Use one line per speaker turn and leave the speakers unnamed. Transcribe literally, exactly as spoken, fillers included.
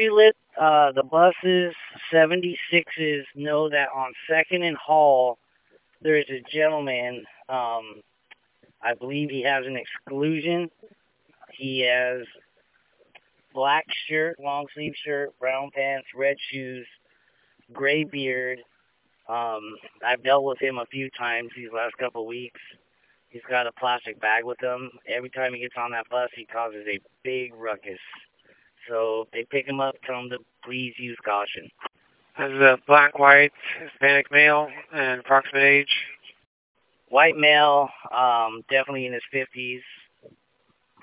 you let uh, the buses, seventy-sixes, know that on Second and Hall, there's a gentleman, um, I believe he has an exclusion. He has black shirt, long sleeve shirt, brown pants, red shoes, gray beard. Um, I've dealt with him a few times these last couple of weeks. He's got a plastic bag with him. Every time he gets on that bus, he causes a big ruckus. So they pick him up, tell him to please use caution.
This is a black, white, Hispanic male, and approximate age?
White male, um, definitely in his fifties.